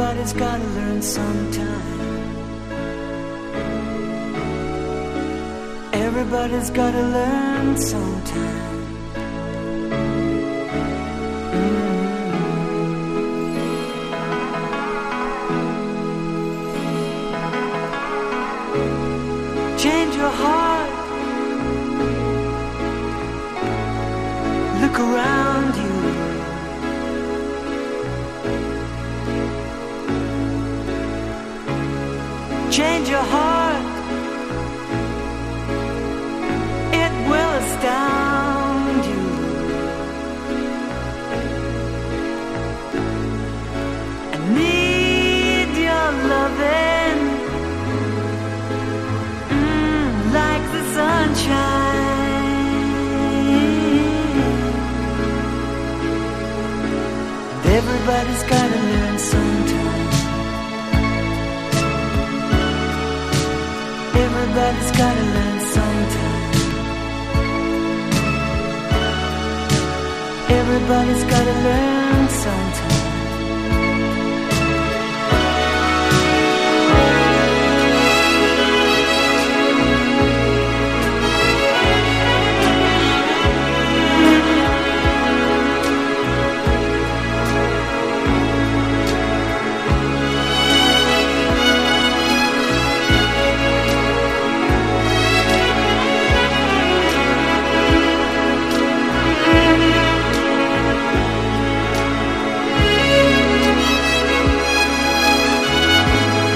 Everybody's gotta learn sometime. Everybody's gotta learn sometime. Change your heart. Look around you. Change your heart. It will astound you. I need your loving, like the sunshine. And everybody's gotta learn sometime. Everybody's gotta learn sometime. Everybody's gotta learn sometime.